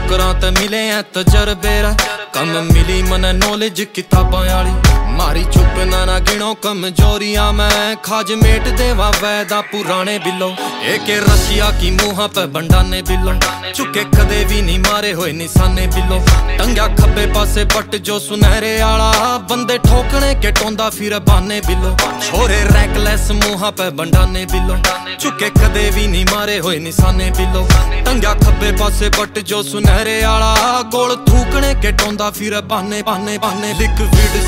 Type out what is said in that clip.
नौकरां ते मिले हैं तजर्बे रा कम मिली मने नॉलेज किताबां वाली मारी चुप ना गिनो कमजोरियां मैं खाज मेट देवा वैदा पुराने बिलो एक रशिया की मुँह पे बंडाने बिलो चुके कदे भी नहीं मारे हुए निशाने बिलो टंगा खब्बे पासे बट जो सुनहरे आला बंदे ठोकने के टोंदा फिर बाने बिलो छोरे रैकलेस मुँह पे बंडाने बिलो चुके कदे भी नहीं मारे हुए निशाने बिलो टंगा खब्बे पासे बट जो सुनहरे आला गोल थूकने के टोंदा फिर बाने बाने बाने लिक्विड